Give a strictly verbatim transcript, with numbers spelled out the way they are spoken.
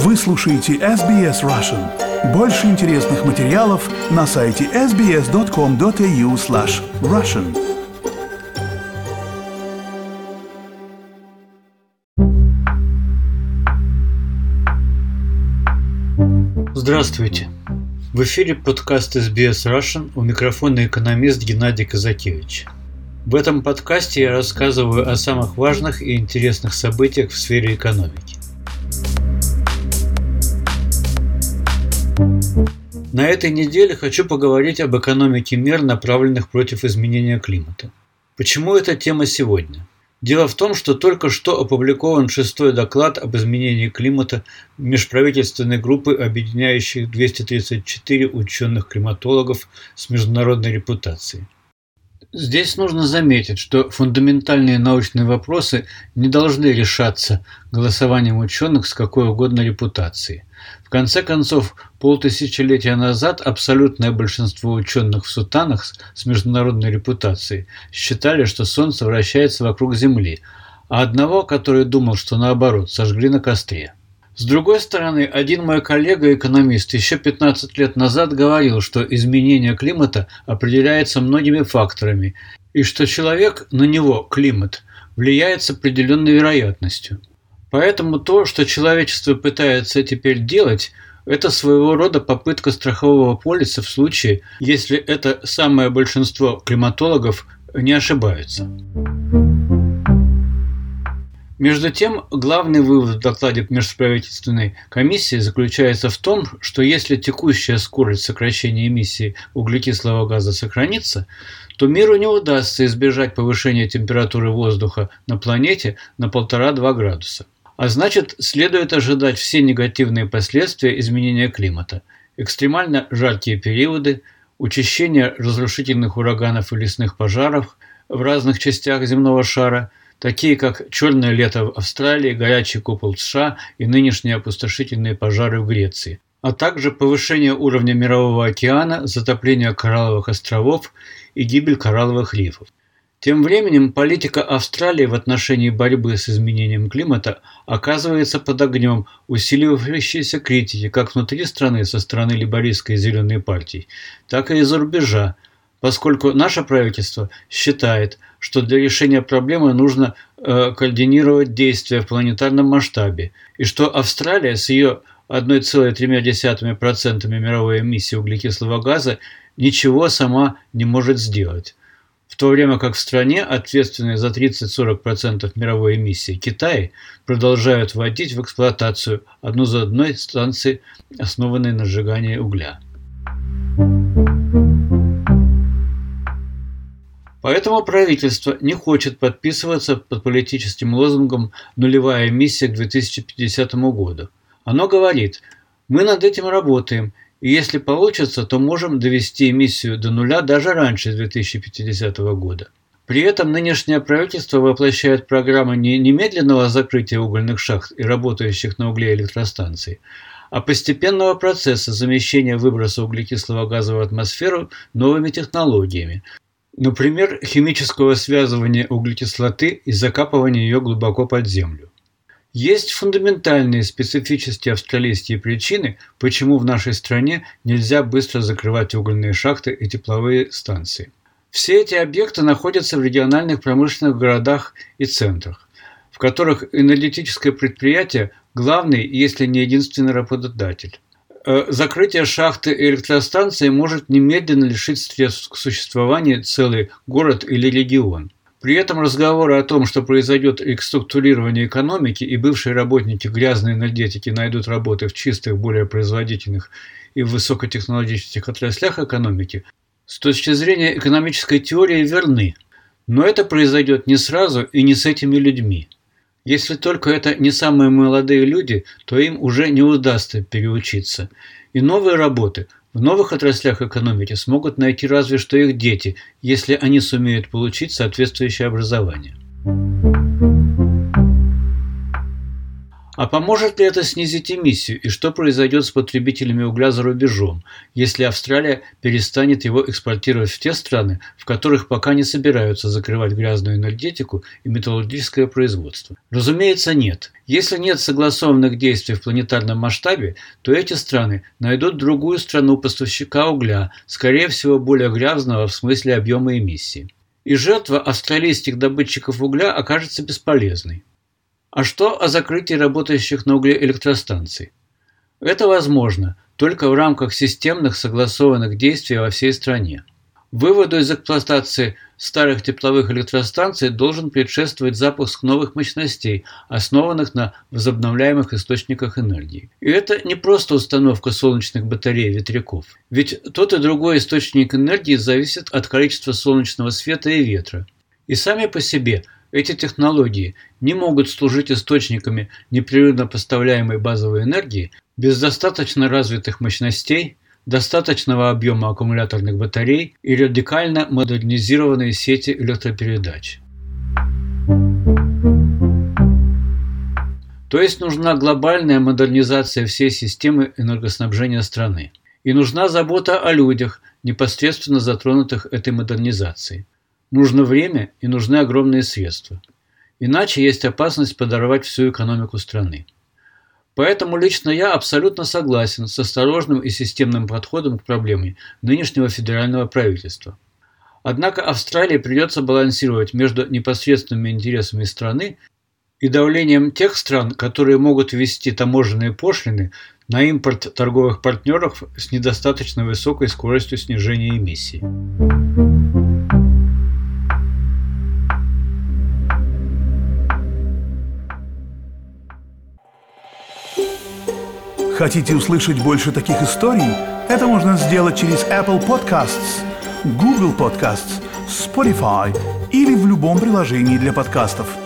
Вы слушаете эс би эс Russian. Больше интересных материалов на сайте эс би эс точка ком точка эй ю слэш Russian. Здравствуйте! В эфире подкаст эс би эс Russian, у микрофона экономист Геннадий Казакевич. В этом подкасте я рассказываю о самых важных и интересных событиях в сфере экономики. На этой неделе хочу поговорить об экономике мер, направленных против изменения климата. Почему эта тема сегодня? Дело в том, что только что опубликован шестой доклад об изменении климата межправительственной группы, объединяющей двести тридцать четыре ученых-климатологов с международной репутацией. Здесь нужно заметить, что фундаментальные научные вопросы не должны решаться голосованием ученых с какой угодно репутацией. В конце концов, полтысячелетия назад абсолютное большинство ученых в сутанах с международной репутацией считали, что Солнце вращается вокруг Земли, а одного, который думал, что наоборот, сожгли на костре. С другой стороны, один мой коллега-экономист еще пятнадцать лет назад говорил, что изменение климата определяется многими факторами, и что человек, на него, климат, влияет с определенной вероятностью. Поэтому то, что человечество пытается теперь делать, это своего рода попытка страхового полиса в случае, если это самое большинство климатологов не ошибаются. Между тем, главный вывод в докладе межправительственной комиссии заключается в том, что если текущая скорость сокращения эмиссии углекислого газа сохранится, то миру не удастся избежать повышения температуры воздуха на планете на полтора-два градуса. А значит, следует ожидать все негативные последствия изменения климата: экстремально жаркие периоды, учащение разрушительных ураганов и лесных пожаров в разных частях земного шара, такие как черное лето в Австралии, горячий купол в США и нынешние опустошительные пожары в Греции, а также повышение уровня мирового океана, затопление коралловых островов и гибель коралловых рифов. Тем временем политика Австралии в отношении борьбы с изменением климата оказывается под огнем усиливающейся критики как внутри страны со стороны лейбористской и зеленой партий, так и из-за рубежа, поскольку наше правительство считает, что для решения проблемы нужно э, координировать действия в планетарном масштабе, и что Австралия с ее одной целой трёмя десятыми процента мировой эмиссии углекислого газа ничего сама не может сделать. В то время как в стране, ответственной за тридцать-сорок процентов мировой эмиссии, Китай, продолжают вводить в эксплуатацию одну за одной станции, основанные на сжигании угля. Поэтому правительство не хочет подписываться под политическим лозунгом «нулевая эмиссия к две тысячи пятидесятому году». Оно говорит: мы над этим работаем, и если получится, то можем довести эмиссию до нуля даже раньше две тысячи пятидесятого года. При этом нынешнее правительство воплощает программы не немедленного закрытия угольных шахт и работающих на угле электростанций, а постепенного процесса замещения выброса углекислого газа в атмосферу новыми технологиями. Например, химического связывания углекислоты и закапывания ее глубоко под землю. Есть фундаментальные специфические австралийские причины, почему в нашей стране нельзя быстро закрывать угольные шахты и тепловые станции. Все эти объекты находятся в региональных промышленных городах и центрах, в которых энергетическое предприятие – главный, если не единственный работодатель. Закрытие шахты и электростанции может немедленно лишить средств к существованию целый город или регион. При этом разговоры о том, что произойдет реструктурирование экономики и бывшие работники грязной энергетики найдут работы в чистых, более производительных и высокотехнологических отраслях экономики, с точки зрения экономической теории верны. Но это произойдет не сразу и не с этими людьми. Если только это не самые молодые люди, то им уже не удастся переучиться. И новые работы в новых отраслях экономики смогут найти разве что их дети, если они сумеют получить соответствующее образование. А поможет ли это снизить эмиссию, и что произойдет с потребителями угля за рубежом, если Австралия перестанет его экспортировать в те страны, в которых пока не собираются закрывать грязную энергетику и металлургическое производство? Разумеется, нет. Если нет согласованных действий в планетарном масштабе, то эти страны найдут другую страну-поставщика угля, скорее всего более грязного в смысле объема эмиссий. И жертва австралийских добытчиков угля окажется бесполезной. А что о закрытии работающих на угле электростанций? Это возможно только в рамках системных согласованных действий во всей стране. Выводу из эксплуатации старых тепловых электростанций должен предшествовать запуск новых мощностей, основанных на возобновляемых источниках энергии. И это не просто установка солнечных батарей и ветряков. Ведь тот и другой источник энергии зависит от количества солнечного света и ветра. И сами по себе эти технологии не могут служить источниками непрерывно поставляемой базовой энергии без достаточно развитых мощностей, достаточного объема аккумуляторных батарей и радикально модернизированной сети электропередач. То есть нужна глобальная модернизация всей системы энергоснабжения страны. И нужна забота о людях, непосредственно затронутых этой модернизацией. Нужно время и нужны огромные средства. Иначе есть опасность подорвать всю экономику страны. Поэтому лично я абсолютно согласен с осторожным и системным подходом к проблеме нынешнего федерального правительства. Однако Австралии придется балансировать между непосредственными интересами страны и давлением тех стран, которые могут ввести таможенные пошлины на импорт торговых партнеров с недостаточно высокой скоростью снижения эмиссий. Хотите услышать больше таких историй? Это можно сделать через Apple Podcasts, Google Podcasts, Spotify или в любом приложении для подкастов.